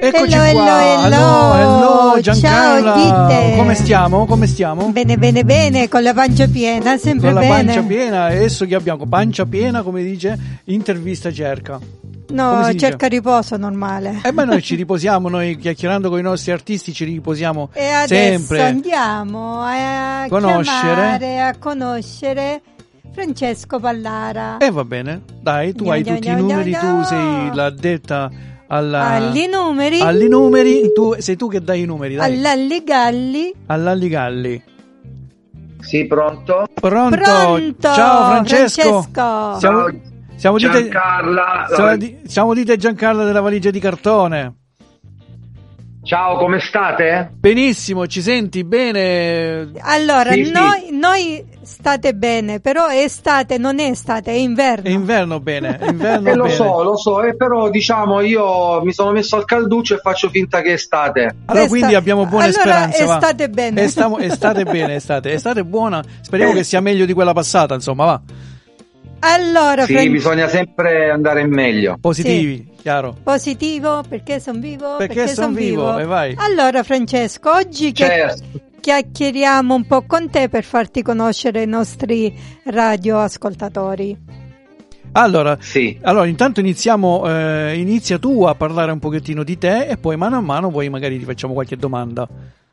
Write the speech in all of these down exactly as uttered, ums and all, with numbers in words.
Eccoci hello, qua. Hello, hello, hello, hello Giancarla. Ciao, dite. Come stiamo? Come stiamo? Bene, bene, bene, con la pancia piena, sempre con la bene. pancia piena, adesso che abbiamo pancia piena, come dice, intervista cerca. No, cerca riposo normale. Eh, ma noi ci riposiamo, noi chiacchierando con i nostri artisti ci riposiamo e adesso sempre. Andiamo a conoscere, chiamare, a conoscere Francesco Pallara. E eh, va bene, dai, tu andiamo, hai tutti andiamo, i numeri, andiamo. tu sei l'addetta alla... Alli numeri. Alli numeri, tu, sei tu che dai i numeri, dai. All'Alli Galli. All'Alli Galli. Sì, pronto? Pronto? Pronto. Ciao Francesco. Francesco. Siamo... Ciao. Siamo Giancarla, dite, siamo, di, siamo dite Giancarla della valigia di cartone. Ciao, come state? Benissimo, ci senti bene? Allora, sì, noi, sì. noi state bene, però è estate, non è estate, è inverno. È inverno bene, è inverno eh, lo bene. so, lo so, eh, però diciamo io mi sono messo al calduccio e faccio finta che è estate. Allora Esta- quindi abbiamo buone allora, speranze. Va. Estate bene. Estamo, estate bene, estate. Estate buona, speriamo che sia meglio di quella passata, insomma, va. Allora, sì, Fran- bisogna sempre andare in meglio. Positivi, sì. chiaro. Positivo, perché sono vivo, Perché, perché sono son vivo, vivo. e vai. Allora, Francesco, oggi che certo. chiacchieriamo un po' con te per farti conoscere i nostri radioascoltatori. Allora, sì. allora intanto iniziamo, eh, inizia tu a parlare un pochettino di te e poi mano a mano poi magari ti facciamo qualche domanda.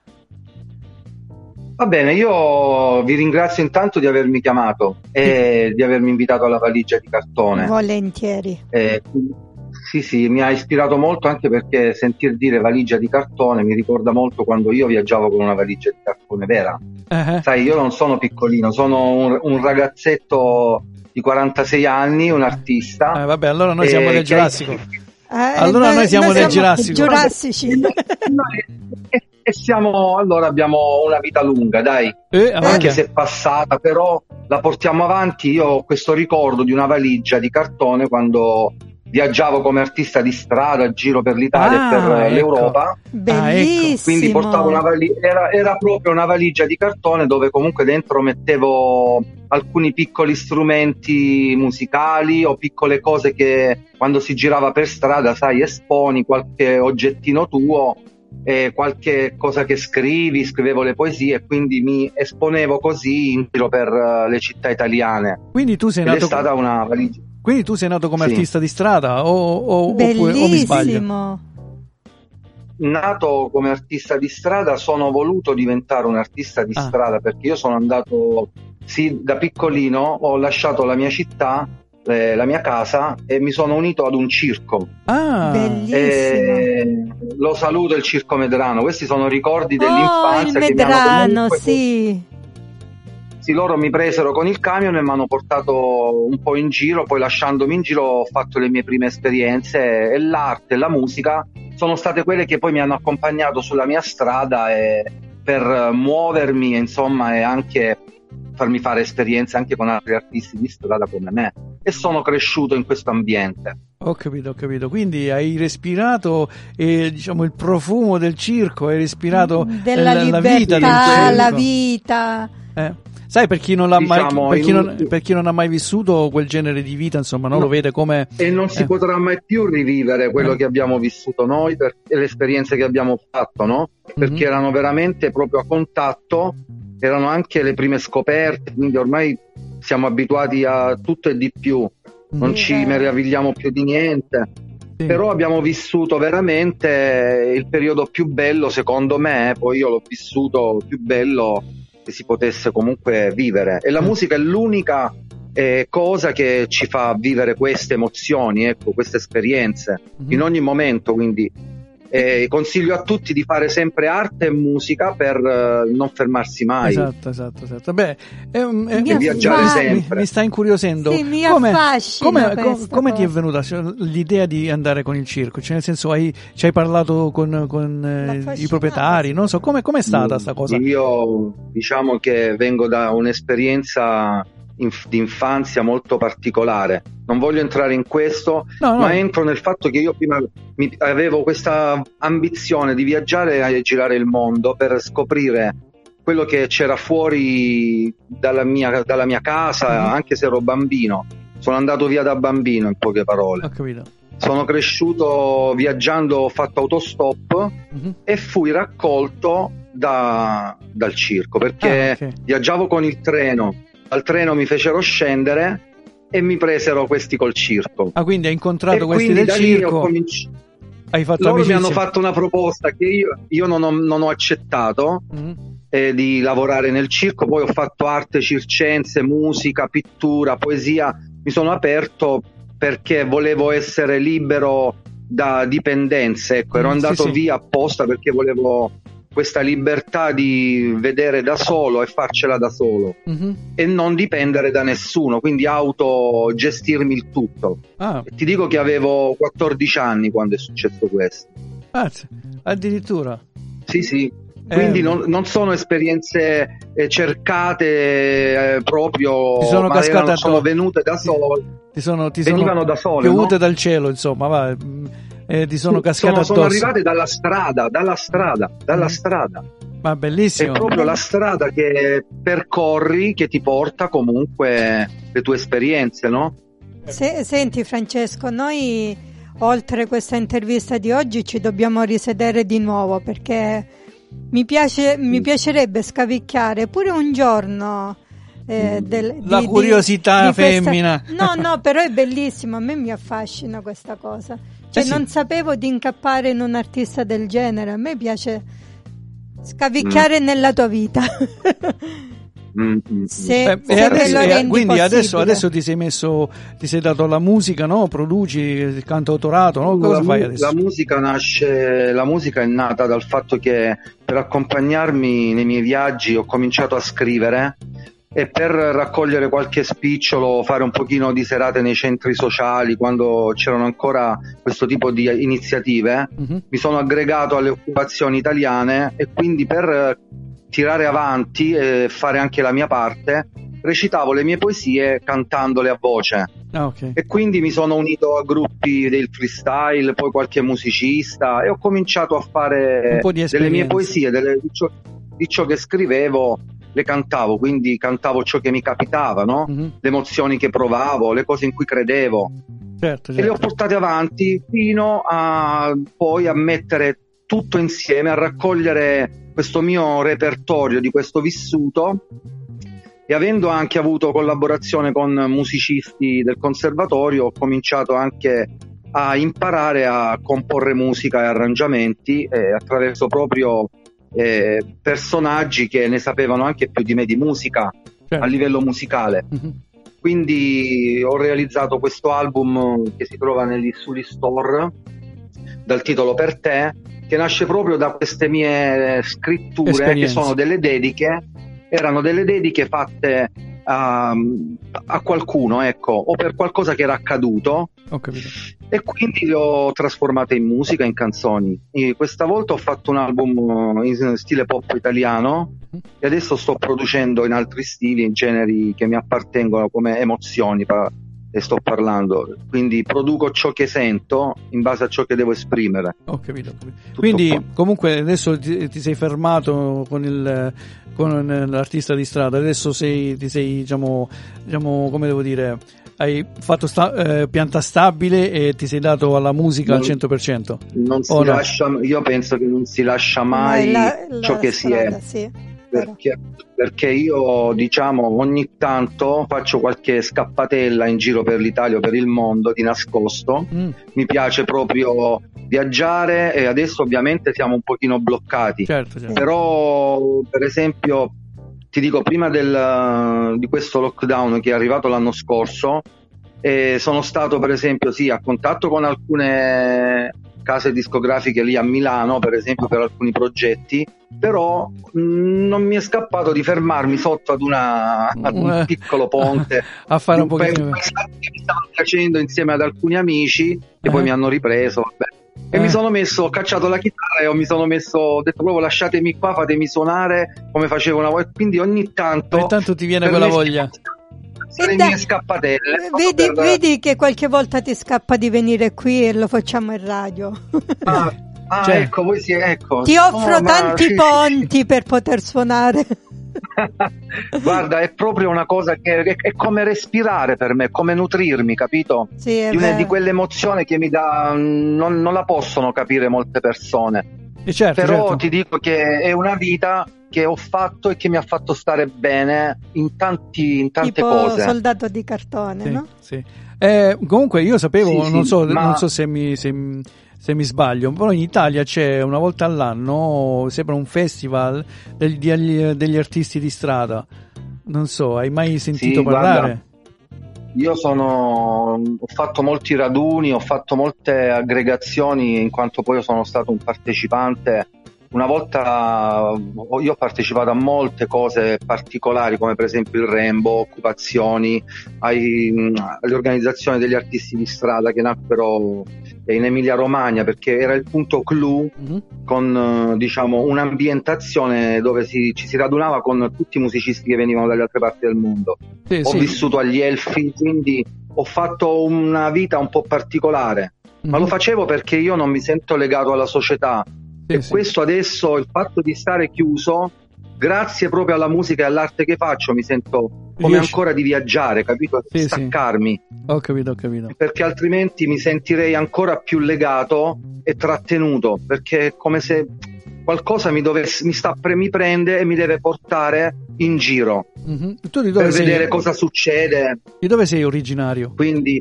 Va bene, io vi ringrazio intanto di avermi chiamato e di avermi invitato alla valigia di cartone. Volentieri. Eh, sì, sì, mi ha ispirato molto anche perché sentir dire valigia di cartone mi ricorda molto quando io viaggiavo con una valigia di cartone vera. Uh-huh. Sai, io non sono piccolino, sono un, un ragazzetto di quarantasei anni, un artista. Eh, vabbè, allora noi siamo eh, del Giurassico. Eh, allora noi, noi siamo del Giurassico. Giurassici. E, e siamo, allora abbiamo una vita lunga, dai. Eh, anche se è passata, però la portiamo avanti. Io ho questo ricordo di una valigia di cartone quando viaggiavo come artista di strada, giro per l'Italia ah, e per ecco. l'Europa. Bellissimo. Ah, ecco. Quindi portavo una valigia, era, era proprio una valigia di cartone dove comunque dentro mettevo alcuni piccoli strumenti musicali o piccole cose che quando si girava per strada, sai, esponi qualche oggettino tuo, e qualche cosa che scrivi, scrivevo le poesie e quindi mi esponevo così in giro per uh, le città italiane. Quindi tu sei Ed nato è stata una valigia. Quindi tu sei nato come sì. artista di strada o, o, Bellissimo. oppure, o mi sbaglio? Nato come artista di strada, sono voluto diventare un artista di ah. strada perché io sono andato, sì, da piccolino ho lasciato la mia città, eh, la mia casa e mi sono unito ad un circo. Ah, bellissimo. E lo saluto, il Circo Medrano. Questi sono ricordi dell'infanzia. Oh, il che Medrano, mi hanno comunque... sì. Sì, loro mi presero con il camion e mi hanno portato un po' in giro, poi lasciandomi in giro ho fatto le mie prime esperienze e l'arte e la musica sono state quelle che poi mi hanno accompagnato sulla mia strada e per muovermi, insomma, e anche farmi fare esperienze anche con altri artisti di strada come me, e sono cresciuto in questo ambiente. Ho capito, ho capito. Quindi hai respirato eh, diciamo il profumo del circo, hai respirato della la, libertà, la vita del circo. la vita. Eh. Sai, per chi non l'ha diciamo, mai, per chi, non, in... per chi non ha mai vissuto quel genere di vita, insomma, non no. lo vede come e non si eh. potrà mai più rivivere quello eh. che abbiamo vissuto noi per, e le esperienze che abbiamo fatto, no? Perché mm-hmm. erano veramente proprio a contatto, erano anche le prime scoperte, quindi ormai siamo abituati a tutto e di più, non sì, ci beh. meravigliamo più di niente. Sì. Però abbiamo vissuto veramente il periodo più bello, secondo me, poi io l'ho vissuto più bello che si potesse comunque vivere, e la musica è l'unica eh, cosa che ci fa vivere queste emozioni, ecco, queste esperienze mm-hmm. in ogni momento, quindi eh, consiglio a tutti di fare sempre arte e musica per uh, non fermarsi mai. Esatto, esatto, esatto. Beh, è, è, e viaggiare mi, sempre. Mi, mi sta incuriosendo. Sì, mi come, affascina come, com, come ti è venuta l'idea di andare con il circo? Cioè, nel senso, hai, ci hai parlato con, con eh, i proprietari? Non so, come è stata sta cosa? Io diciamo che vengo da un'esperienza inf- di infanzia molto particolare. Non voglio entrare in questo, no, no. ma entro nel fatto che io prima mi, avevo questa ambizione di viaggiare e girare il mondo per scoprire quello che c'era fuori dalla mia, dalla mia casa, mm-hmm. anche se ero bambino. sono andato via da bambino, in poche parole. Ho capito. Sono cresciuto viaggiando, ho fatto autostop mm-hmm. e fui raccolto da, dal circo, perché ah, okay. viaggiavo con il treno, dal treno mi fecero scendere e mi presero questi col circo. Ah, quindi hai incontrato e questi del circo? Cominci... Hai fatto Loro amicizia? Mi hanno fatto una proposta che io, io non, ho, non ho accettato mm-hmm. eh, di lavorare nel circo. Poi ho fatto arte circense, musica, pittura, poesia, mi sono aperto perché volevo essere libero da dipendenze, ecco, ero andato sì, sì. via apposta perché volevo questa libertà di vedere da solo e farcela da solo mm-hmm. e non dipendere da nessuno, quindi autogestirmi il tutto. Ah. E ti dico che avevo quattordici anni quando è successo questo. Ah, addirittura? Sì, sì. Quindi eh, non, non sono esperienze eh, cercate eh, proprio, ti sono ma erano, cascate sono venute da sole. Ti sono, ti venivano sono da sole, piovute no? dal cielo, insomma, va, eh, ti sono cascate sono, addosso. Sono arrivate dalla strada, dalla strada, dalla mm. strada. Ma bellissimo. È proprio la strada che percorri che ti porta comunque le tue esperienze, no? Se, senti Francesco, noi oltre questa intervista di oggi ci dobbiamo risedere di nuovo, perché mi piace, mi piacerebbe scavicchiare pure un giorno eh, del, la di, curiosità di, di femmina. Questa... No, no, però è bellissimo, a me mi affascina questa cosa. Cioè, eh sì. non sapevo di incappare in un artista del genere. A me piace scavicchiare mm. nella tua vita. Se, eh, se e adesso, e quindi adesso, adesso ti sei messo, ti sei dato la musica, no? Produci il cantautorato, no? Cosa la, fai adesso? La musica nasce, la musica è nata dal fatto che per accompagnarmi nei miei viaggi ho cominciato a scrivere, e per raccogliere qualche spicciolo, fare un pochino di serate nei centri sociali quando c'erano ancora questo tipo di iniziative, mm-hmm. mi sono aggregato alle occupazioni italiane, e quindi per tirare avanti e fare anche la mia parte recitavo le mie poesie cantandole a voce. Ah, okay. E quindi mi sono unito a gruppi del freestyle, poi qualche musicista, e ho cominciato a fare delle mie poesie, delle, di, ciò, di ciò che scrivevo le cantavo, quindi cantavo ciò che mi capitava, no? Mm-hmm. Le emozioni che provavo, le cose in cui credevo, certo, certo. e le ho portate avanti fino a poi a mettere tutto insieme, a raccogliere questo mio repertorio di questo vissuto, e avendo anche avuto collaborazione con musicisti del conservatorio ho cominciato anche a imparare a comporre musica e arrangiamenti eh, attraverso proprio eh, personaggi che ne sapevano anche più di me di musica, certo. a livello musicale. Mm-hmm. Quindi ho realizzato questo album che si trova negli Suli Store dal titolo Per te, che nasce proprio da queste mie scritture, esperienze. Che sono delle dediche, erano delle dediche fatte a, a qualcuno, ecco, o per qualcosa che era accaduto. Ho capito. E quindi le ho trasformate in musica, in canzoni. E questa volta ho fatto un album in stile pop italiano, mm. e adesso sto producendo in altri stili, in generi che mi appartengono, come emozioni, e sto parlando, quindi produco ciò che sento in base a ciò che devo esprimere. Ho capito. Quindi qua. Comunque adesso ti, ti sei fermato con il con l'artista di strada, adesso sei ti sei diciamo diciamo come devo dire, hai fatto sta, eh, pianta stabile e ti sei dato alla musica non, al cento per cento. Non si lascia, no? Io penso che non si lascia mai la, la ciò che strada, si è. Sì. Perché, perché io diciamo ogni tanto faccio qualche scappatella in giro per l'Italia o per il mondo di nascosto, mm. mi piace proprio viaggiare, e adesso ovviamente siamo un pochino bloccati, certo, certo. Però per esempio ti dico, prima del, di questo lockdown che è arrivato l'anno scorso, eh, sono stato per esempio sì a contatto con alcune case discografiche lì a Milano, per esempio, per alcuni progetti, però mh, non mi è scappato di fermarmi sotto ad, una, ad un piccolo ponte a fare un, un pochettino che mi stavo facendo insieme ad alcuni amici che eh. poi mi hanno ripreso, vabbè. E eh. mi sono messo, ho cacciato la chitarra e mi sono messo, ho detto proprio lasciatemi qua, fatemi suonare come facevo una volta, quindi ogni tanto ogni tanto ti viene quella voglia. Le da, mie scappatelle. Vedi, per... vedi che qualche volta ti scappa di venire qui e lo facciamo in radio. Ah, ah cioè, ecco, voi sì, ecco. Ti offro oh, tanti ma... ponti per poter suonare. Guarda, è proprio una cosa che è, è come respirare per me, come nutrirmi, capito? Sì, è di, una, vero. di quell'emozione che mi dà, non, non la possono capire molte persone. E certo, Però certo. ti dico che è una vita che ho fatto e che mi ha fatto stare bene in, tanti, in tante tipo cose. soldato di cartone, Sì, no? sì. Eh, comunque io sapevo, Sì, non sì, so, ma- non so se mi, se, se mi sbaglio, però in Italia c'è una volta all'anno, sembra un festival degli, degli, degli artisti di strada. Non so, hai mai sentito Sì, parlare? guarda, io sono, ho fatto molti raduni, ho fatto molte aggregazioni, in quanto poi io sono stato un partecipante. Una volta io ho partecipato a molte cose particolari, come per esempio il Rainbow, occupazioni, ai, alle organizzazioni degli artisti di strada che nacquero in Emilia Romagna, perché era il punto clou, Mm-hmm. con diciamo un'ambientazione dove si, ci si radunava con tutti i musicisti che venivano dalle altre parti del mondo. Sì, Ho sì. vissuto agli Elfi, quindi ho fatto una vita un po' particolare, Mm-hmm. ma lo facevo perché io non mi sento legato alla società. Sì, E sì. questo adesso, il fatto di stare chiuso, grazie proprio alla musica e all'arte che faccio, mi sento come Riesci- ancora di viaggiare, capito? Sì, sì. Staccarmi, Ho capito, ho capito. perché altrimenti mi sentirei ancora più legato e trattenuto, perché è come se qualcosa mi, dovesse, mi, sta, pre- mi prende e mi deve portare in giro Mm-hmm. Tu di dove per sei? vedere cosa succede. Di dove sei originario? Quindi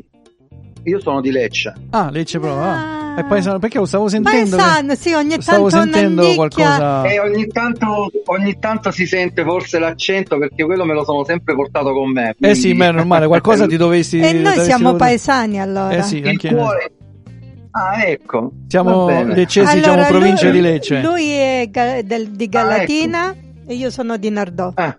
io sono di Lecce. Ah, Lecce proprio. Ah. Ah. È paesano, perché lo stavo sentendo. Paesano, sì, ogni stavo tanto una sentendo nicchia. qualcosa. E ogni tanto, ogni tanto si sente forse l'accento, perché quello me lo sono sempre portato con me. Eh quindi- sì, ma è normale, qualcosa ti dovresti. E noi dovresti siamo notare. paesani allora. Eh sì, Il anche cuore. Ah, ecco. siamo Va bene. leccesi, Allora, siamo provincia lui, di Lecce. Lui è ga- del- di Galatina Ah, e io sono di Nardò. Ah,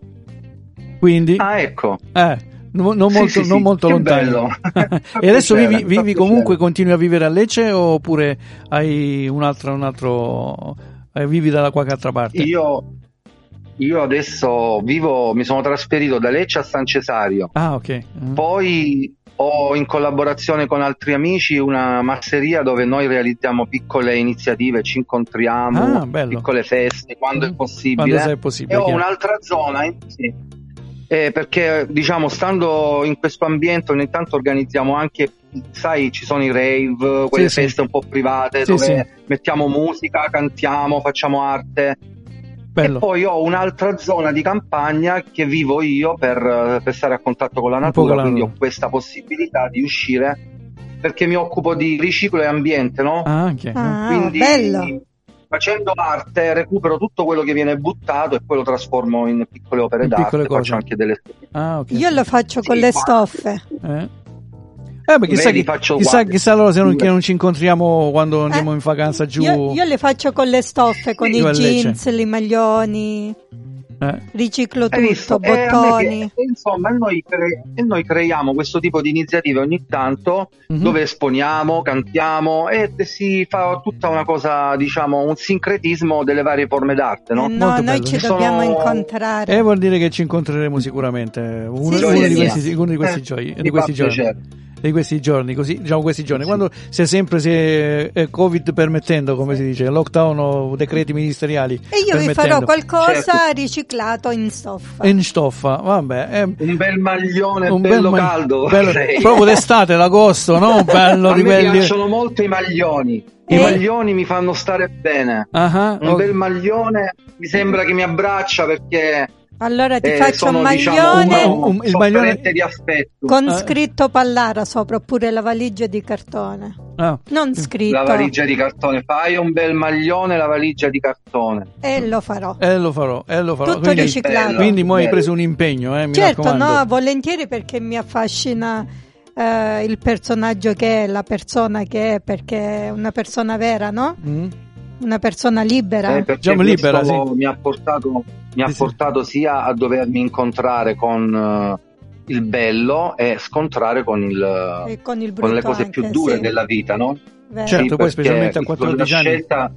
Quindi, ah, ecco. eh, non, non Sì, molto, sì, non sì, molto che lontani. bello. E adesso Fa vivi, piacere, vivi fa comunque, piacere. continui a vivere a Lecce oppure hai un altro, un altro eh, vivi da qualche altra parte? Io, io adesso vivo, mi sono trasferito da Lecce a San Cesario. Ah, ok. Mm. Poi ho in collaborazione con altri amici una masseria dove noi realizziamo piccole iniziative, ci incontriamo, Ah, bello. piccole feste quando Mm. è possibile. Quando sei E possibile. ho chiaro. un'altra zona, in- sì, eh, perché diciamo stando in questo ambiente ogni tanto organizziamo anche, sai, ci sono i rave, quelle Sì, sì. feste un po' private Sì, dove sì. mettiamo musica, cantiamo, facciamo arte. Bello. E poi ho un'altra zona di campagna che vivo io per, per stare a contatto con la Un po' natura, con la quindi natura. ho questa possibilità di uscire, perché mi occupo di riciclo e ambiente, no? Ah, anche. Ah, Quindi bello. facendo arte recupero tutto quello che viene buttato e poi lo trasformo in piccole opere In d'arte, piccole cose. faccio anche delle Ah, ok. Io lo faccio con Sì, le ma- stoffe. Eh? Eh, beh, chissà, Vedi, chi- faccio chissà, guardi. chissà allora se non, che non ci incontriamo quando andiamo Eh, in vacanza giù. Io, io le faccio con le stoffe, con Giù i a Lecce. jeans, i maglioni, Eh. riciclo Hai visto? tutto, E a me bottoni. pi- e insomma, noi, cre- e noi creiamo questo tipo di iniziative ogni tanto, Mhm. dove esponiamo, cantiamo e si fa tutta una cosa, diciamo, un sincretismo delle varie forme d'arte, no? Eh no, Molto noi bello. ci Sono- dobbiamo incontrare. E vuol dire che ci incontreremo sicuramente uno, Sì, uno sì, di, sì. questi, uno di questi Eh, giorni. mi Di fa questi giorni. piacere. Di questi giorni, così, diciamo questi giorni, Sì. quando se sempre se eh, Covid permettendo, come si dice, lockdown o decreti ministeriali. E io vi permettendo. farò qualcosa Certo. riciclato in stoffa. In stoffa, vabbè. eh, Un bel maglione un bello bel ma- caldo. bello- vorrei. proprio d'estate, l'agosto, no? Bello A di me quelli. piacciono molto i maglioni. I Eh. maglioni mi fanno stare bene. Ah, ah, Un oh, bel maglione mi sembra che mi abbraccia, perché Allora ti eh, faccio sono, un maglione diciamo, Un- un- il sofferente maglione- di aspetto. con Eh. scritto Pallara sopra, oppure la valigia di cartone. ah. Non scritto. La valigia di cartone, fai un bel maglione, la valigia di cartone. E lo farò. E lo farò, e lo farò. Tutto Quindi, riciclato. bello. quindi mo hai Bello. preso un impegno, eh, mi Certo, raccomando. no, volentieri, perché mi affascina eh, il personaggio che è, la persona che è, perché è una persona vera, no? Mm? Una persona libera. Eh, perché Diciamo libera, questo sì. mi ha portato, mi ha Sì, sì. portato sia a dovermi incontrare con eh, il bello e scontrare con, il, E con il brutto con le cose anche, più dure sì. della vita, no? Vero. Certo, Sì, poi perché specialmente a quattordici la anni. scelta,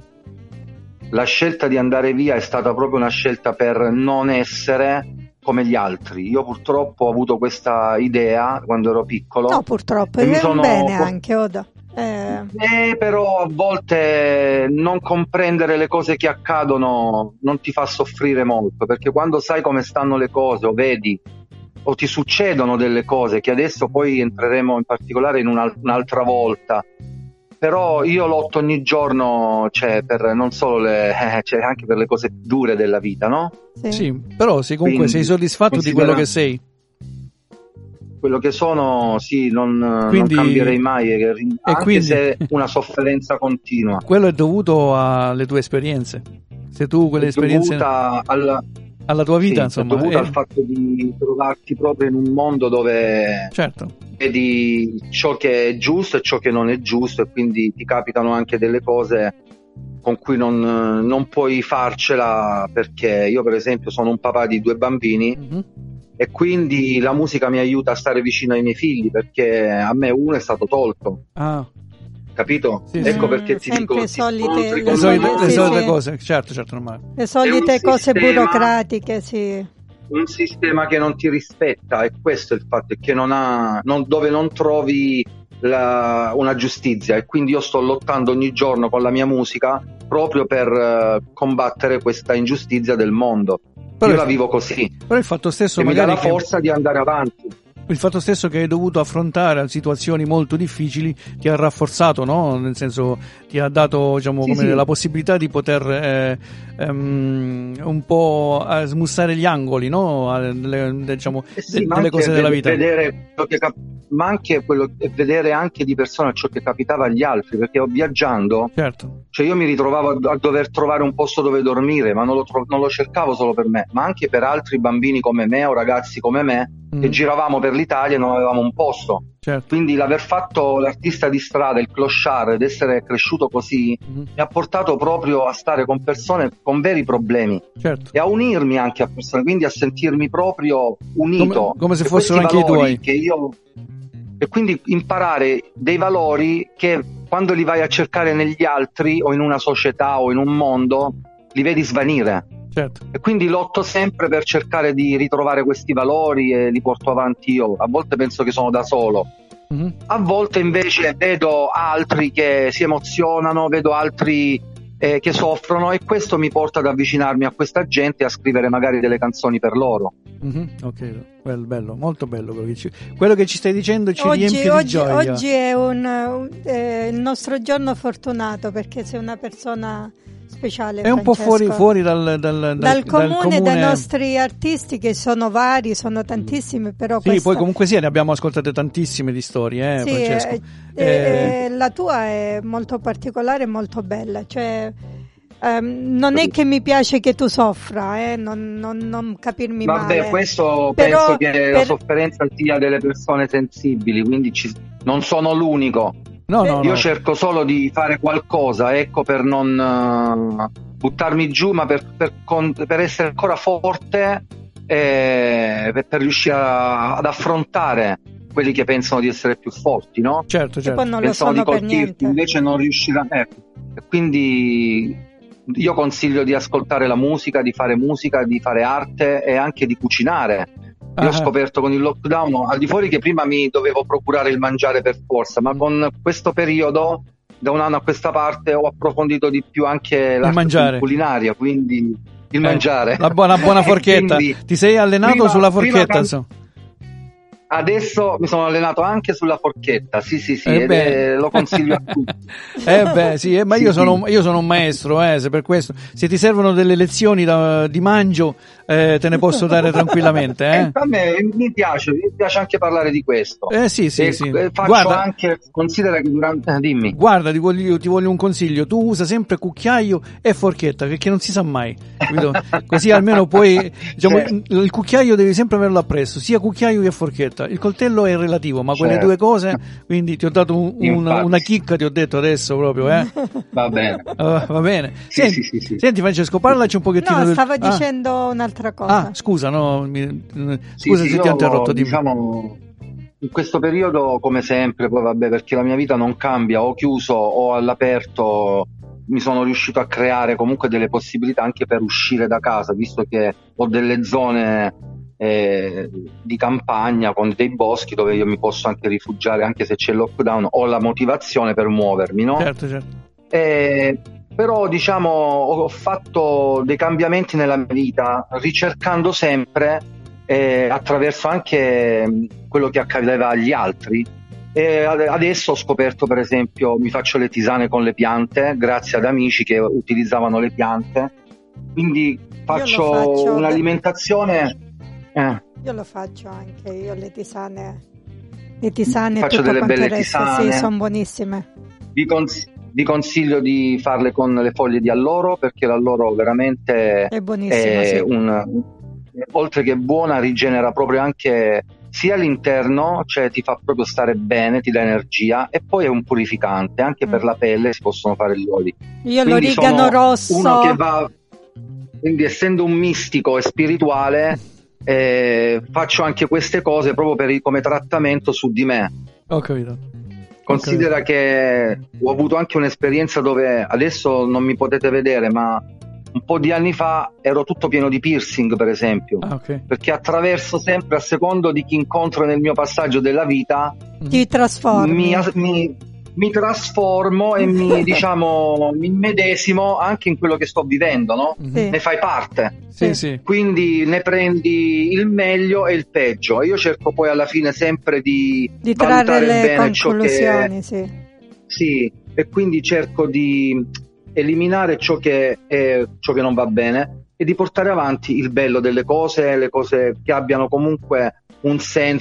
la scelta di andare via è stata proprio una scelta per non essere come gli altri. Io purtroppo ho avuto questa idea quando ero piccolo. No, purtroppo, E mi è un sono- bene anche, Oda. Eh... Eh, però a volte non comprendere le cose che accadono non ti fa soffrire molto, perché quando sai come stanno le cose o vedi o ti succedono delle cose, che adesso poi entreremo in particolare in una, un'altra volta, però io lotto ogni giorno, cioè, per non solo le, eh, cioè, anche per le cose dure della vita, no? Sì, sì, però sì, comunque Quindi, sei soddisfatto di quello che sei. Quello che sono, sì, non, quindi, non cambierei mai, e anche quindi, se una sofferenza continua. Quello è dovuto alle tue esperienze. Se tu quelle è esperienze dovuta alla, alla tua vita, sì, insomma, è dovuta è... al fatto di trovarti proprio in un mondo dove certo. vedi ciò che è giusto e ciò che non è giusto, e quindi ti capitano anche delle cose con cui non, non puoi farcela, perché io per esempio sono un papà di due bambini, mm-hmm. e quindi la musica mi aiuta a stare vicino ai miei figli, perché a me uno è stato tolto. Ah. Capito? Sì, ecco sì. perché ti sempre dico solite, le solite, le sì, solite sì. cose, certo, certo, normale. Le solite cose sistema, burocratiche, sì. Un sistema che non ti rispetta, e questo è il fatto, è che non ha, non, dove non trovi la, una giustizia, e quindi io sto lottando ogni giorno con la mia musica proprio per uh, combattere questa ingiustizia del mondo. Però io la vivo così. Però il fatto stesso e magari mi dà la forza che... di andare avanti. Il fatto stesso che hai dovuto affrontare situazioni molto difficili ti ha rafforzato, no? Nel senso, ti ha dato, diciamo, sì, come sì. la possibilità di poter eh, um, un po' smussare gli angoli, no? Delle, diciamo, eh sì, de- delle cose v- della vita. Vedere che cap- ma anche quello, vedere anche di persona ciò che capitava agli altri, perché ho viaggiando, certo. Cioè io mi ritrovavo a, a dover trovare un posto dove dormire, ma non lo, tro- non lo cercavo solo per me, ma anche per altri bambini come me o ragazzi come me, mm. che giravamo per l'Italia e non avevamo un posto. Certo. Quindi l'aver fatto l'artista di strada, il clochard, ed essere cresciuto così, mm. mi ha portato proprio a stare con persone con veri problemi, certo. e a unirmi anche a persone, quindi a sentirmi proprio unito, come, come se fossero anche i tuoi, che io... e quindi imparare dei valori che quando li vai a cercare negli altri o in una società o in un mondo li vedi svanire. Certo. E quindi lotto sempre per cercare di ritrovare questi valori e li porto avanti io. A volte penso che sono da solo, mm-hmm. a volte invece vedo altri che si emozionano, vedo altri eh, che soffrono, e questo mi porta ad avvicinarmi a questa gente e a scrivere magari delle canzoni per loro. Mm-hmm. Ok, bello, bello, molto bello quello che ci, quello che ci stai dicendo ci oggi, riempie oggi, di gioia. Oggi è un, eh, il nostro giorno fortunato, perché sei una persona speciale. È un Francesco. po' fuori, fuori dal, dal, dal, dal, comune, dal comune, dai nostri artisti, che sono vari, sono tantissimi, però sì, questa... poi comunque sì, ne abbiamo ascoltate tantissime di storie, eh, sì, Francesco. Eh, eh, eh, la tua è molto particolare e molto bella, cioè Um, non è che mi piace che tu soffra, eh? non, non, non capirmi Vabbè, male. Vabbè, questo Però, penso che per... la sofferenza sia delle persone sensibili, quindi ci... non sono l'unico. No, no, Io no. cerco solo di fare qualcosa, ecco, per non uh, buttarmi giù, ma per, per, con... per essere ancora forte, e per, per riuscire a, ad affrontare quelli che pensano di essere più forti, no? Certo, certo. E poi non pensano lo sono di colpirti, invece non riusciranno. Ecco. E quindi io consiglio di ascoltare la musica, di fare musica, di fare arte e anche di cucinare. Io ho scoperto con il lockdown, al di fuori che prima mi dovevo procurare il mangiare per forza, ma con questo periodo, da un anno a questa parte, ho approfondito di più anche l'arte culinaria, quindi il eh, mangiare. La buona, buona forchetta. Quindi, ti sei allenato prima, sulla forchetta, prima, insomma. Adesso mi sono allenato anche sulla forchetta, sì sì sì, eh ed è, lo consiglio a tutti. Eh beh sì, eh, ma sì, io, sì. Sono, io sono un maestro, eh, se per questo, se ti servono delle lezioni da, di mangio, eh, te ne posso dare tranquillamente. Eh. Eh, a me mi piace, mi piace anche parlare di questo. Eh sì sì e, sì. Eh, faccio guarda, anche, considera che durante, eh, dimmi. Guarda, ti voglio, ti voglio un consiglio, tu usa sempre cucchiaio e forchetta, perché non si sa mai, capito? Così almeno poi, diciamo, Certo. il cucchiaio devi sempre averlo appresso, sia cucchiaio che forchetta, il coltello è relativo, ma quelle certo. due cose, quindi ti ho dato un, una, una chicca, ti ho detto adesso proprio, eh? Va bene. Uh, va bene. Sì, senti, sì, sì, sì. senti Francesco, parlaci un pochettino. No, del... stavo ah. dicendo un'altra cosa. Ah, scusa, no, mi... sì, scusa sì, se ti ho interrotto, dimmi. Diciamo, in questo periodo, come sempre, poi vabbè, perché la mia vita non cambia, o chiuso o all'aperto, mi sono riuscito a creare comunque delle possibilità anche per uscire da casa, visto che ho delle zone eh, di campagna con dei boschi dove io mi posso anche rifugiare anche se c'è il lockdown, ho la motivazione per muovermi, no? Certo, certo. Eh, però diciamo ho fatto dei cambiamenti nella mia vita ricercando sempre eh, attraverso anche quello che accadeva agli altri. E adesso ho scoperto, per esempio, mi faccio le tisane con le piante grazie ad amici che utilizzavano le piante, quindi faccio, faccio un'alimentazione eh. io lo faccio anche io, le tisane le tisane faccio tutto delle belle resto. tisane, sì, sono buonissime. vi, cons- vi consiglio di farle con le foglie di alloro, perché l'alloro veramente è buonissimo, è sì. un, oltre che buona, rigenera proprio anche sia l'interno, cioè ti fa proprio stare bene, ti dà energia, e poi è un purificante anche mm. per la pelle, si possono fare gli oli. Io quindi l'origano rosso, uno che va, quindi essendo un mistico e spirituale eh, faccio anche queste cose proprio per, come trattamento su di me. Ho capito. Considera Ho capito. che ho avuto anche un'esperienza dove adesso non mi potete vedere, ma un po' di anni fa ero tutto pieno di piercing, per esempio, ah, okay. perché attraverso sempre, a secondo di chi incontro nel mio passaggio della vita, ti trasformi, mi, mi, mi trasformo e mi diciamo mi medesimo anche in quello che sto vivendo, no? Sì. Ne fai parte, sì, sì. Quindi ne prendi il meglio e il peggio, e io cerco poi alla fine sempre di, di trarre le bene conclusioni, ciò che, sì. sì, e quindi cerco di eliminare ciò che è, ciò che non va bene, e di portare avanti il bello delle cose, le cose che abbiano comunque un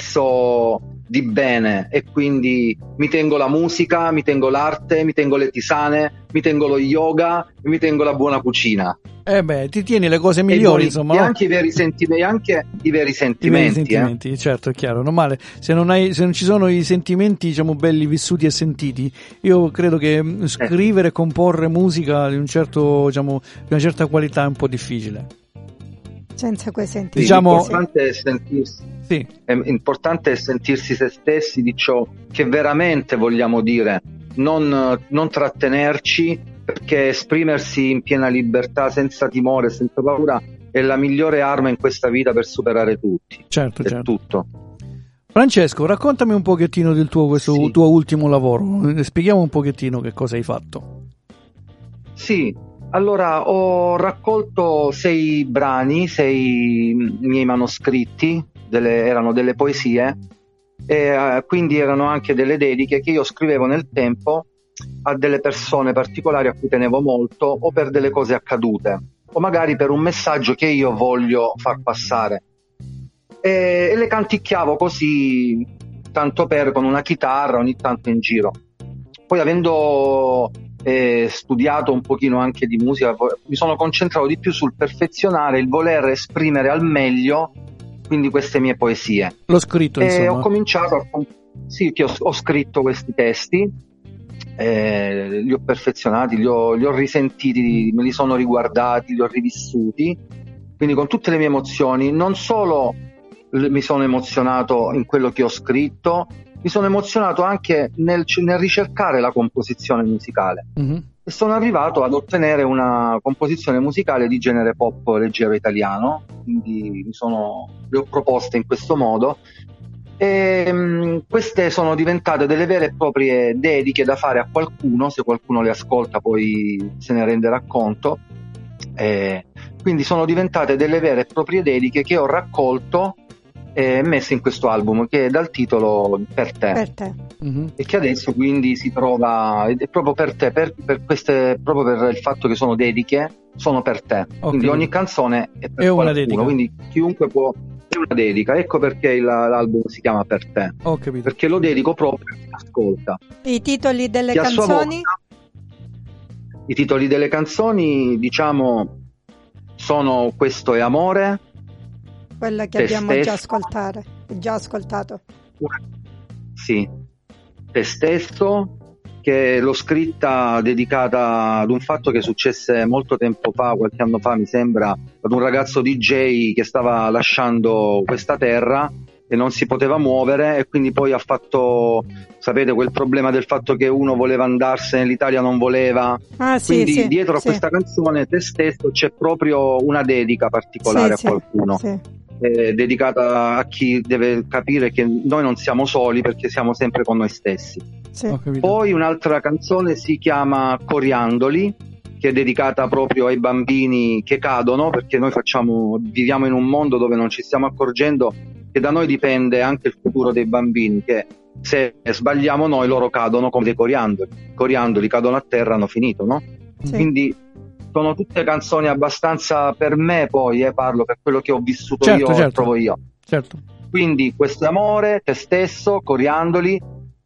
senso di bene. E quindi mi tengo la musica, mi tengo l'arte, mi tengo le tisane, mi tengo lo yoga, mi tengo la buona cucina. Eh beh, ti tieni le cose migliori, e insomma. E no? anche i veri sentimenti, anche i veri sentimenti. I veri sentimenti, eh. certo, è chiaro, normale. Se non hai, se non ci sono i sentimenti, diciamo, belli vissuti e sentiti, io credo che scrivere e comporre musica di un certo, diciamo, di una certa qualità è un po' difficile. Senza quei sentimenti. Sì, diciamo, l'importante è sentirsi, sì. è importante è sentirsi se stessi di ciò che veramente vogliamo dire, non, non trattenerci, perché esprimersi in piena libertà, senza timore, senza paura, è la migliore arma in questa vita per superare tutti. Certo, è certo. tutto. Francesco, raccontami un pochettino del tuo, questo sì. tuo ultimo lavoro, spieghiamo un pochettino che cosa hai fatto. Sì, allora ho raccolto sei brani, sei miei manoscritti, delle, erano delle poesie, e uh, quindi erano anche delle dediche che io scrivevo nel tempo a delle persone particolari a cui tenevo molto, o per delle cose accadute, o magari per un messaggio che io voglio far passare, e, e le canticchiavo così, tanto per, con una chitarra ogni tanto in giro. Poi, avendo eh, studiato un pochino anche di musica, mi sono concentrato di più sul perfezionare, il voler esprimere al meglio quindi queste mie poesie. L'ho scritto, e insomma. ho cominciato a, sì, che ho, ho scritto questi testi. Eh, li ho perfezionati, li ho, li ho risentiti, me li sono riguardati, li ho rivissuti, quindi con tutte le mie emozioni. Non solo mi sono emozionato in quello che ho scritto, mi sono emozionato anche nel, nel ricercare la composizione musicale, mm-hmm. e sono arrivato ad ottenere una composizione musicale di genere pop leggero italiano, quindi mi sono, le ho proposte in questo modo. E, um, queste sono diventate delle vere e proprie dediche da fare a qualcuno, se qualcuno le ascolta poi se ne renderà conto, e quindi sono diventate delle vere e proprie dediche che ho raccolto e messo in questo album, che è dal titolo Per te, per te. Mm-hmm. E che adesso quindi si trova, è proprio per te, per, per queste, proprio per il fatto che sono dediche, sono per te, okay. Quindi ogni canzone è per è qualcuno, una dedica. Quindi chiunque può, è una dedica. Ecco perché il, l'album si chiama Per te, ho capito. Perché lo dedico proprio a chi ascolta. I titoli delle che canzoni? Volta, i titoli delle canzoni, diciamo, sono Questo è amore, quella che te abbiamo stesso, già ascoltare, già ascoltato. Sì, Te stesso, che l'ho scritta dedicata ad un fatto che successe molto tempo fa, qualche anno fa mi sembra, ad un ragazzo D J che stava lasciando questa terra e non si poteva muovere, e quindi poi ha fatto, sapete, quel problema del fatto che uno voleva andarsene, l'Italia non voleva. Ah, sì, quindi sì, dietro a sì. questa canzone Te stesso c'è proprio una dedica particolare, sì, a qualcuno. Sì, sì. eh, dedicata a chi deve capire che noi non siamo soli, perché siamo sempre con noi stessi. Sì. Poi un'altra canzone si chiama Coriandoli, che è dedicata proprio ai bambini che cadono, perché noi facciamo, viviamo in un mondo dove non ci stiamo accorgendo che da noi dipende anche il futuro dei bambini, che se sbagliamo noi loro cadono come dei coriandoli, i coriandoli cadono a terra, hanno finito, no? Sì. Quindi sono tutte canzoni abbastanza, per me poi, eh, parlo per quello che ho vissuto certo, io, certo. provo io. Certo. Quindi questo amore, te stesso, Coriandoli.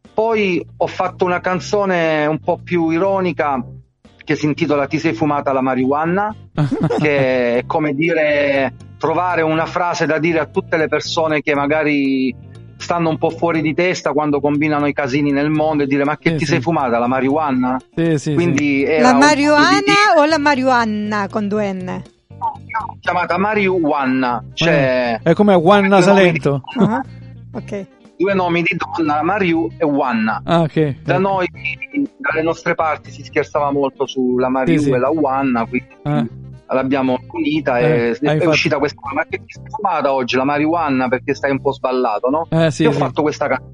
Poi ho fatto una canzone un po' più ironica che si intitola Ti sei fumata la marijuana, che è come dire, trovare una frase da dire a tutte le persone che magari stanno un po' fuori di testa quando combinano i casini nel mondo, e dire: ma che sì, ti sì. sei fumata la marijuana? Sì, sì, Quindi sì. era La un marijuana modo di dire- o la marijuana con due N? chiamata marijuana, cioè È come a Juanna Salento. Ah, ok. due nomi di donna, Mariu e Juanna. Ah, ok. Da noi, dalle nostre parti, si scherzava molto sulla Mariu Sì, sì. e la Juanna, quindi Ah. l'abbiamo unita Eh, e hai è fatto- uscita questa. Ma che ti sei fumata oggi la marijuana, perché stai un po' sballato, no? Eh, sì, Io ho sì. fatto questa canzone.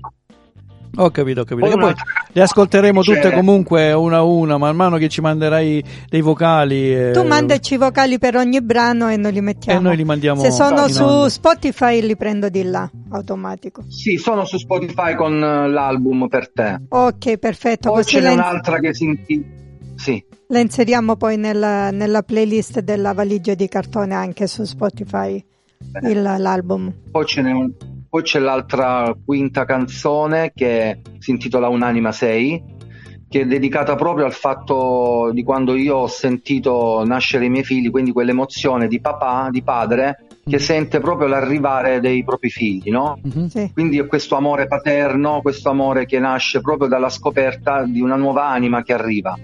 Ho capito, ho capito. Poi E poi un'altra le ascolteremo canzone tutte c'è- comunque una a una, man mano che ci manderai dei vocali. eh, Tu mandaci i vocali per ogni brano e noi li mettiamo. E noi li mandiamo Se sono in su onda. Spotify li prendo di là, automatico. Sì, sono su Spotify con eh, l'album Per te. Ok, perfetto. Poi Così ce n'è la, un'altra che si intitola. Sì. la inseriamo poi nella, nella playlist della valigia di cartone anche su Spotify, il, l'album. Poi ce n'è un- poi c'è l'altra quinta canzone che si intitola Un'anima sei, che è dedicata proprio al fatto di quando io ho sentito nascere i miei figli, quindi quell'emozione di papà, di padre, che Mm. sente proprio l'arrivare dei propri figli, no? Mhm. Sì. Quindi è questo amore paterno, questo amore che nasce proprio dalla scoperta di una nuova anima che arriva.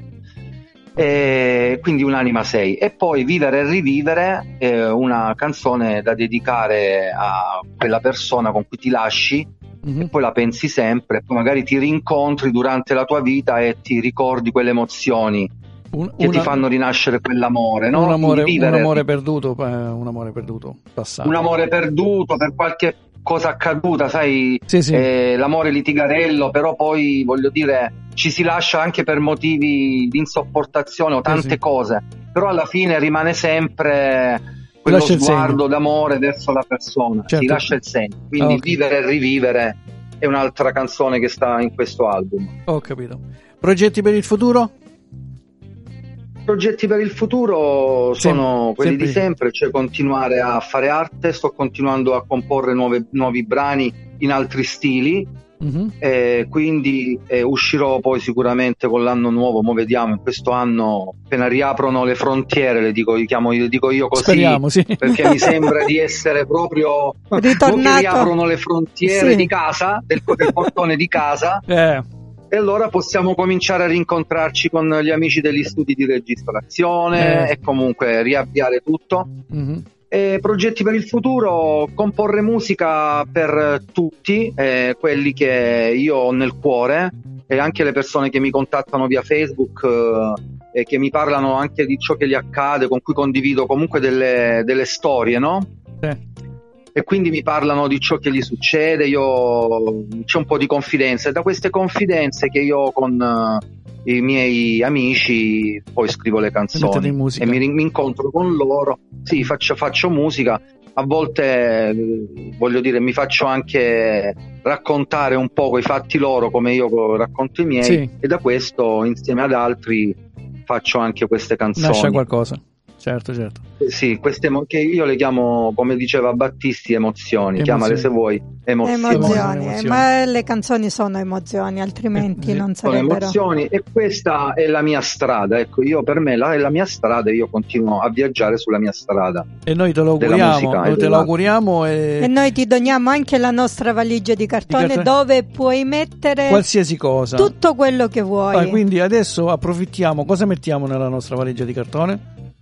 E quindi Un'anima sei. E poi Vivere e rivivere, eh, una canzone da dedicare a quella persona con cui ti lasci, Mhm. e poi la pensi sempre, poi magari ti rincontri durante la tua vita e ti ricordi quelle emozioni Un, che ti una- fanno rinascere quell'amore, no? un amore, Quindi un vivere- amore perduto, eh, un amore perduto, passato. un amore perduto per qualche cosa accaduta, sai, Sì, sì. eh, l'amore litigarello, però poi voglio dire ci si lascia anche per motivi di insopportazione o tante sì. cose, però alla fine rimane sempre quello Lascia il sguardo segno. d'amore verso la persona, Certo. si lascia il segno, quindi Ah, ok. Vivere e rivivere è un'altra canzone che sta in questo album. Ho capito. Progetti per il futuro? Progetti per il futuro sono Sem- quelli sempre- di sempre, cioè continuare a fare arte, sto continuando a comporre nuove- nuovi brani in altri stili, Mhm. eh, quindi eh, uscirò poi sicuramente con l'anno nuovo, mo vediamo, in questo anno appena riaprono le frontiere, le dico, le chiamo, le dico io così, Speriamo, sì. perché mi sembra di essere proprio Ritornato. mo che riaprono le frontiere Sì. di casa, del, del portone di casa, Eh, e allora possiamo cominciare a rincontrarci con gli amici degli studi di registrazione Eh. e comunque riavviare tutto. mhm. E progetti per il futuro: comporre musica per tutti, eh, quelli che io ho nel cuore, e anche le persone che mi contattano via Facebook eh, e che mi parlano anche di ciò che gli accade, con cui condivido comunque delle, delle storie, no? Sì. E quindi mi parlano di ciò che gli succede, io c'è un po' di confidenza, e da queste confidenze che io ho con eh, i miei amici poi scrivo le Mettete canzoni in musica. e mi, ri- mi incontro con loro, sì, faccio, faccio musica, a volte eh, voglio dire mi faccio anche raccontare un po' i fatti loro come io racconto i miei, Sì. e da questo insieme ad altri faccio anche queste canzoni. Nasce qualcosa. Certo, certo. Sì, queste emo- che io le chiamo, come diceva Battisti, emozioni, Emozioni. chiamale se vuoi emozioni. Emozioni, Emozioni. ma le canzoni sono emozioni, altrimenti Eh, sì. non Sono sarebbero. emozioni, e questa è la mia strada, ecco, io per me la, è la mia strada, e io continuo a viaggiare sulla mia strada. E noi te lo Della auguriamo, musica e noi te della- lo auguriamo E e noi ti doniamo anche la nostra valigia di cartone, cartone. dove puoi mettere qualsiasi cosa. tutto quello che vuoi. Ah, quindi adesso approfittiamo, cosa mettiamo nella nostra valigia di cartone?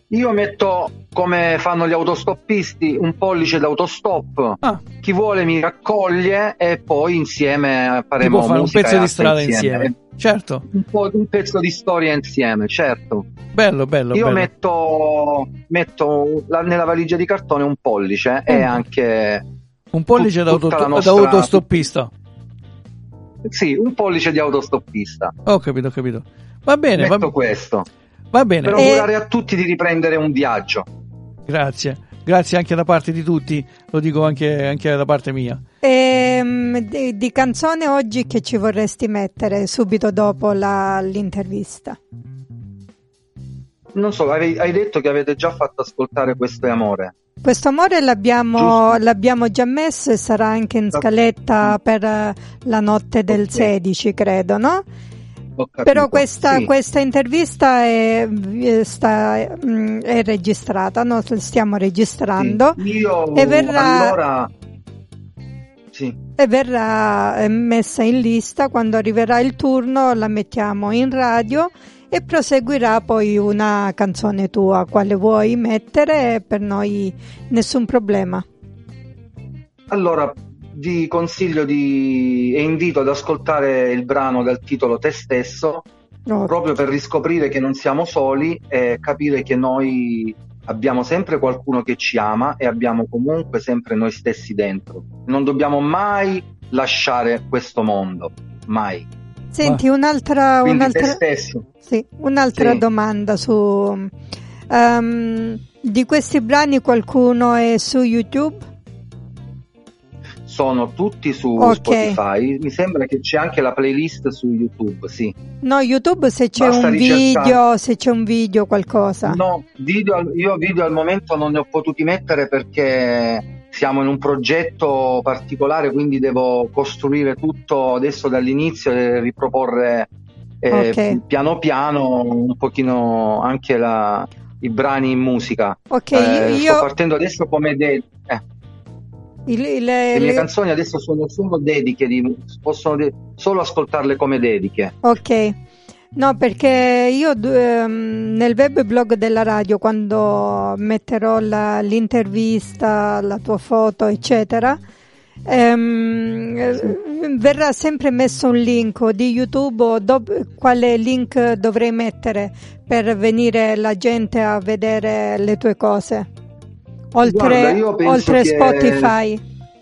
Io metto, come fanno gli autostoppisti, un pollice d'autostop. Ah. Chi vuole mi raccoglie e poi insieme faremo fare un pezzo di strada insieme. insieme. Certo. Un, po', un pezzo di storia insieme, certo. Bello, bello. Io bello. metto, metto la, nella valigia di cartone un pollice mm. e anche un pollice tut, d'auto, nostra... d'autostoppista. Sì, un pollice di autostoppista. Ho capito, ho capito. Va bene. Metto va... questo. Va bene. Per augurare e... a tutti di riprendere un viaggio. Grazie, grazie anche da parte di tutti, lo dico anche, anche da parte mia. E, di, di canzone oggi che ci vorresti mettere subito dopo la, l'intervista? Non so, hai, hai detto che avete già fatto ascoltare Questo è amore. Questo amore l'abbiamo, l'abbiamo già messo e sarà anche in scaletta per la notte del okay. sedici, credo, no? Però questa, sì. questa intervista è, sta, è registrata, no? Stiamo registrando sì. Io, e verrà, allora... sì. e verrà messa in lista. Quando arriverà il turno la mettiamo in radio e proseguirà poi una canzone tua, quale vuoi mettere, per noi nessun problema. Allora vi consiglio di e invito ad ascoltare il brano dal titolo Te stesso, oh. proprio per riscoprire che non siamo soli e capire che noi abbiamo sempre qualcuno che ci ama e abbiamo comunque sempre noi stessi dentro. Non dobbiamo mai lasciare questo mondo, mai. Senti, un'altra, un'altra, te stesso. Sì, un'altra sì. domanda su um, di questi brani qualcuno è su YouTube? Sono tutti su okay. Spotify, mi sembra che c'è anche la playlist su YouTube, sì. No, YouTube se c'è Basta un ricercare... video, se c'è un video qualcosa. No, video, io video al momento non ne ho potuti mettere perché siamo in un progetto particolare, quindi devo costruire tutto adesso dall'inizio e riproporre eh, okay. piano piano un pochino anche la, i brani in musica. Ok, eh, io... sto partendo adesso come de- eh. Il, il, le mie le... canzoni adesso sono solo dediche, di, possono de- solo ascoltarle come dediche. Ok, no, perché io ehm, nel web blog della radio, quando metterò la, l'intervista, la tua foto, eccetera, ehm, sì. verrà sempre messo un link o di YouTube o do- quale link dovrei mettere per venire la gente a vedere le tue cose. Oltre, Guarda, oltre Spotify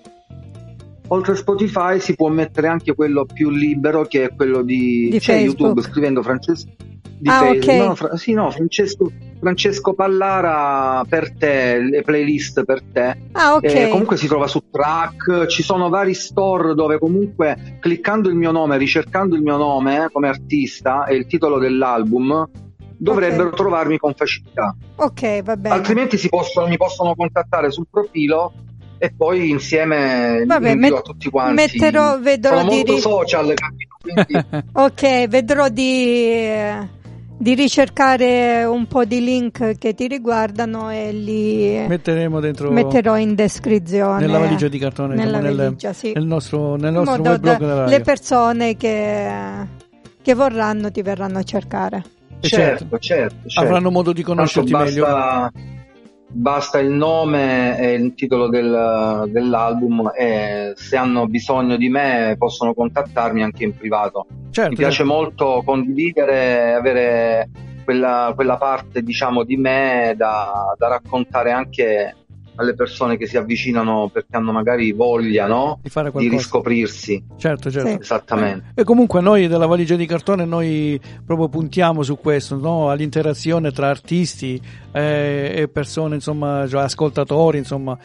oltre Spotify si può mettere anche quello più libero, che è quello di, di c'è Facebook. YouTube, scrivendo Francesco di ah, Facebook. Okay. No, fra, sì, no, Francesco, Francesco Pallara per te, le playlist per te. Ah, okay. Eh, comunque si trova su Track, ci sono vari store dove comunque cliccando il mio nome, ricercando il mio nome eh, come artista e il titolo dell'album dovrebbero okay. trovarmi con facilità. Ok, va bene. Altrimenti si possono, mi possono contattare sul profilo e poi insieme Vabbè, invito met- a tutti quanti. Metterò, vedrò Sono di molto ri- social, capito? Quindi... ok, vedrò di, di ricercare un po' di link che ti riguardano e li metteremo dentro, metterò in descrizione nella valigia di cartone, nella nel, valigia, sì. nel nostro, nel nostro web blog della radio. Le persone che, che vorranno ti verranno a cercare. Certo, certo, certo, avranno modo di conoscerti basta, meglio. Basta il nome e il titolo del, dell'album e se hanno bisogno di me possono contattarmi anche in privato. Certo, mi piace certo. molto condividere, avere quella, quella parte diciamo di me da, da raccontare anche alle persone che si avvicinano perché hanno magari voglia, no? Di fare di riscoprirsi. Certo, certo. Sì. Esattamente. E comunque noi della valigia di cartone noi proprio puntiamo su questo, no? All'interazione tra artisti eh, e persone, insomma, cioè ascoltatori, insomma,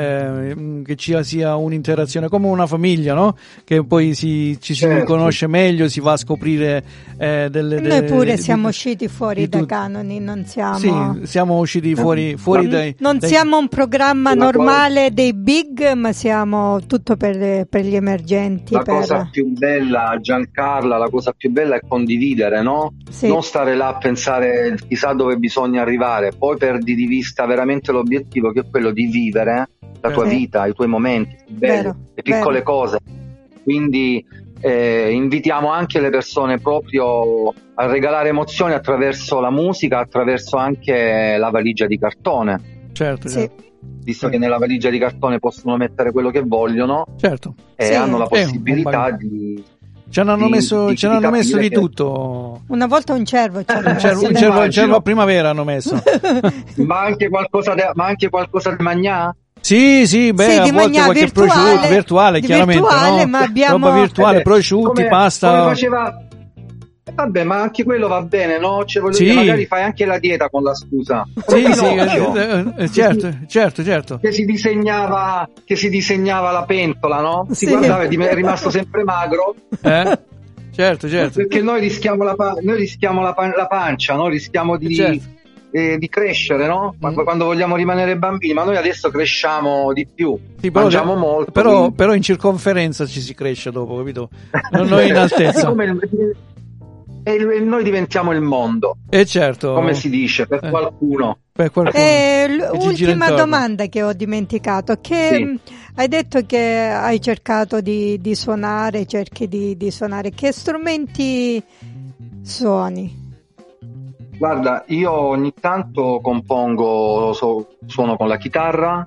eh, che ci sia un'interazione come una famiglia, no? Che poi si, ci certo. si conosce meglio, si va a scoprire eh, delle, delle... Noi pure di, siamo di, usciti fuori di dai tut... canoni, non siamo... Sì, siamo usciti fuori, fuori non, dai... Non dai... siamo un programma normale dei big, ma siamo tutto per, per gli emergenti. La per... cosa più bella, Giancarla, la cosa più bella è condividere, no? Sì. Non stare là a pensare chissà dove bisogna arrivare, poi perdi di vista veramente l'obiettivo, che è quello di vivere la tua sì. vita, i tuoi momenti, belli, vero, le piccole vero. cose. Quindi eh, invitiamo anche le persone proprio a regalare emozioni attraverso la musica, attraverso anche la valigia di cartone. Certo, sì. certo. Visto che nella valigia di cartone possono mettere quello che vogliono, certo. e sì. hanno la possibilità un, un di... ci hanno di, messo di, ci hanno di messo di che... tutto. Una volta un cervo, un cervo, un cervo, un cervo a primavera hanno messo. ma anche qualcosa de, ma anche qualcosa di magnà? Sì, sì, beh, sì, a volte qualche virtuale, prosciutto virtuale, chiaramente, virtuale, no? Ma abbiamo... roba virtuale, eh, prosciutti, come, pasta. Come faceva... Vabbè, ma anche quello va bene, no? Cioè, voglio sì. dire, magari fai anche la dieta con la scusa. Sì, sì, eh, eh, certo, certo, certo. Che si disegnava, che si disegnava la pentola, no? Si sì. guardava e è rimasto sempre magro. Eh? Certo, certo. Perché noi rischiamo la, noi rischiamo la, pan- la pancia, no? Rischiamo di, certo. eh, di crescere, no? Mm. Quando vogliamo rimanere bambini, ma noi adesso cresciamo di più, sì, però, mangiamo molto. Però, quindi... però in circonferenza ci si cresce dopo, capito? Non noi in altezza. Come... E noi diventiamo il mondo, e certo, come si dice per eh. qualcuno. Per qualcuno. E l'ultima domanda che ho dimenticato, che sì. hai detto che hai cercato di, di suonare, cerchi di, di suonare, che strumenti suoni? Guarda, io ogni tanto compongo, so, suono con la chitarra,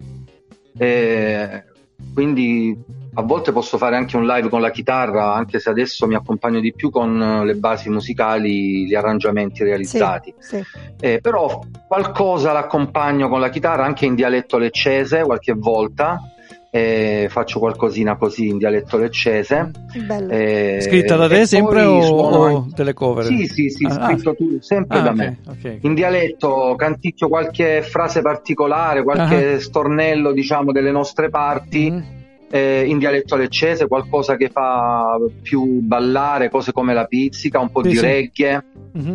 e quindi a volte posso fare anche un live con la chitarra, anche se adesso mi accompagno di più con le basi musicali, gli arrangiamenti realizzati. Sì, sì. Eh, però qualcosa l'accompagno con la chitarra anche in dialetto leccese qualche volta. Eh, faccio qualcosina così in dialetto leccese. Eh, scritta da te sempre o, o delle cover? Sì, sì, sì, ah, scritto ah. tu, sempre ah, da okay, me. okay. In dialetto canticchio qualche frase particolare, qualche uh-huh. stornello, diciamo, delle nostre parti. Mm-hmm. Eh, in dialetto leccese, qualcosa che fa più ballare, cose come la pizzica, un po' sì, di sì. reggae. Mm-hmm.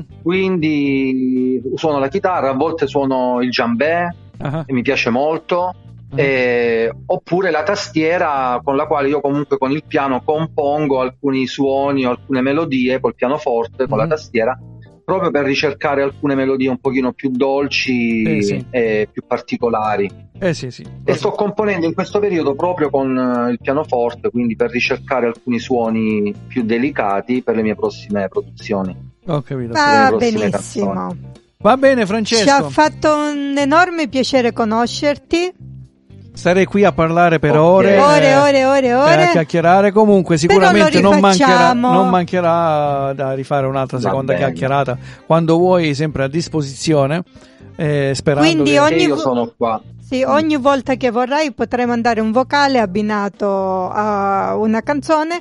Quindi suono la chitarra, a volte suono il djembé, uh-huh. e mi piace molto. Mm. Eh, oppure la tastiera, con la quale io comunque con il piano compongo alcuni suoni o alcune melodie col pianoforte, con mm-hmm. la tastiera, proprio per ricercare alcune melodie un pochino più dolci eh, sì. e più particolari. Eh, sì, sì. E sto componendo in questo periodo proprio con il pianoforte, quindi per ricercare alcuni suoni più delicati per le mie prossime produzioni. Ho capito. Va benissimo. Canzoni. Va bene, Francesco. Ci ha fatto un enorme piacere conoscerti. Starei qui a parlare per okay. ore, ore, ore, ore, ore, a chiacchierare. Comunque, sicuramente non mancherà, rifacciamo. non mancherà da rifare un'altra Va seconda bene. chiacchierata quando vuoi, sempre a disposizione. Eh, sperando Quindi che ogni io sono qua. Sì, ogni volta che vorrai potrei mandare un vocale abbinato a una canzone.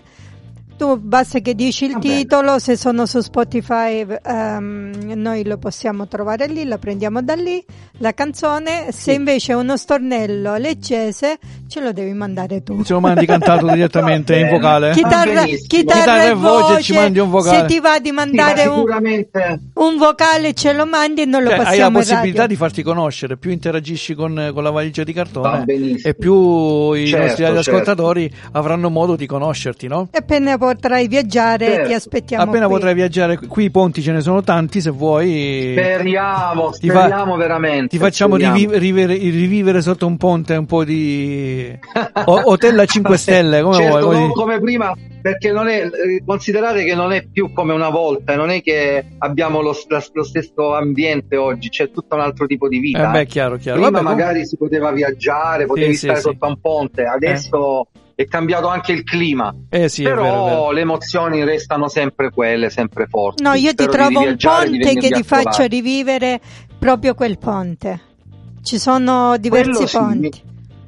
Tu basta che dici il Va titolo, bene. se sono su Spotify um, noi lo possiamo trovare lì, la prendiamo da lì, la canzone. Se sì. invece è uno stornello leccese, ce lo devi mandare tu. ce lo mandi cantato direttamente in vocale. Chitarra, chitarra, chitarra e e voce, voce, ci mandi un vocale. se ti va di mandare sì, un, sicuramente... un vocale ce lo mandi e non lo Cioè, passiamo hai la in possibilità radio. di farti conoscere, più interagisci con, con la valigia di Va cartone benissimo. e più i Certo, nostri certo. ascoltatori avranno modo di conoscerti, no? E appena potrai viaggiare Certo. ti aspettiamo Appena qui. potrai viaggiare qui, i ponti ce ne sono tanti, se vuoi Speriamo, ti fa- speriamo veramente. ti facciamo speriamo. rivi- rivivere, rivivere sotto un ponte un po' di o- hotel a cinque stelle, come certo, vuoi, non così. come prima, perché non è, eh, considerate che non è più come una volta, non è che abbiamo lo, lo stesso ambiente oggi, c'è tutto un altro tipo di vita. Eh beh, eh. chiaro, chiaro. Prima Vabbè, magari comunque- si poteva viaggiare, potevi Sì, sì, stare sì. sotto un ponte, adesso è cambiato anche il clima. eh sì, è Però vero, è vero. le emozioni restano sempre quelle, sempre forti. No, io Spero ti di trovo un riviaggiare, di ponte che venirvi ti a faccio trovare. rivivere proprio quel ponte. Ci sono diversi Quello sì. ponti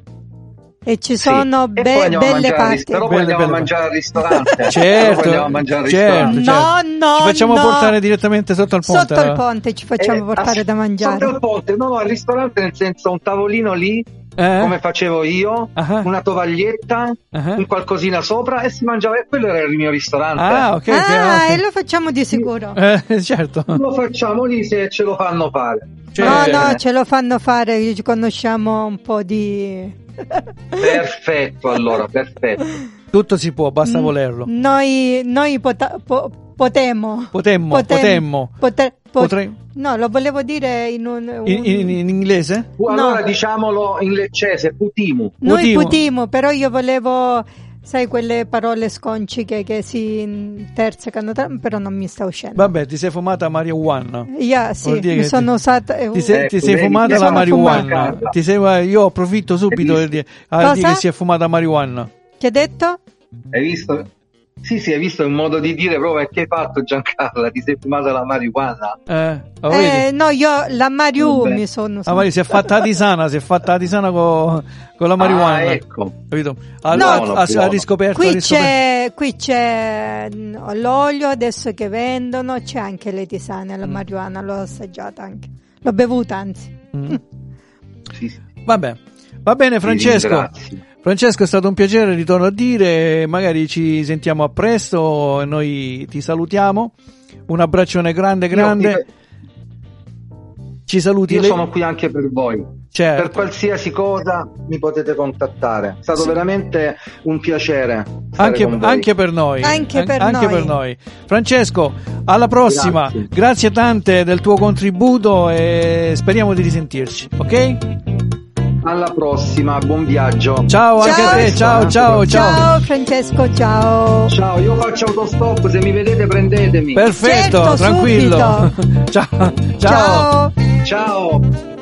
e ci Sì. sono E be- poi andiamo a belle mangiare al ris- parti. però poi Belle, andiamo belle. a mangiare al ristorante. Però poi Certo, andiamo a mangiare al certo, ristorante. certo. No, no, Ci facciamo no. portare direttamente sotto al ponte. Sotto il ponte ci facciamo Eh, portare ass- da mangiare. Sotto il ponte, no, no, al ristorante, nel senso un tavolino lì, Eh? come facevo io, Ah. una tovaglietta, Ah. un qualcosina sopra e si mangiava, e quello era il mio ristorante. Ah, ok, ok, Ah, ok. e lo facciamo di sicuro. Eh, certo. Lo facciamo lì se ce lo fanno fare. Cioè- No, no, ce lo fanno fare, ci conosciamo un po' di... Perfetto, allora, perfetto. Tutto si può, basta volerlo. Noi, noi pota- po- potemmo. Potemmo, potemmo. Pote- po- Potrei- No, lo volevo dire in un... un- In, in- in inglese? Allora No. diciamolo in leccese, putimu. Noi Putimo. putimo, però io volevo sai quelle parole sconciche che si intersecano, però non mi sta uscendo. Vabbè, ti sei fumata marijuana. Yeah, sì, mi ti, sono usata. Ti sei, ecco, ti sei fumata la marijuana. Ti sei, io approfitto subito per dire, a dire che si è fumata marijuana. Che hai detto? Hai visto? Sì, sì, hai visto un modo di dire proprio che hai fatto, Giancarla? Ti sei fumata la marijuana? Eh, eh no, io la Mariu mi sono. La Mariu si è fatta la tisana, si è fatta la tisana con, con la marijuana. Ah, ecco. Capito? Ha, no, ha, ha, ha riscoperto. Qui, ha riscoperto. C'è, qui c'è l'olio adesso che vendono, c'è anche le tisane, la mm. marijuana, l'ho assaggiata anche. L'ho bevuta, anzi. Mm. Sì, sì. Vabbè, va bene, Francesco. Francesco, è stato un piacere, ritorno a dire, magari ci sentiamo a presto, noi ti salutiamo, un abbraccione grande grande, ci saluti. Io le... sono qui anche per voi, certo. Per qualsiasi cosa mi potete contattare, è stato sì. veramente un piacere anche, anche per noi, anche, per, anche noi. per noi. Francesco, alla prossima, grazie. grazie tante del tuo contributo e speriamo di risentirci, ok? Alla prossima, buon viaggio. Ciao, ciao anche a te, ciao, ciao, ciao. Ciao Francesco, ciao. Ciao, io faccio autostop, se mi vedete prendetemi. Perfetto, certo, tranquillo. ciao, ciao. Ciao.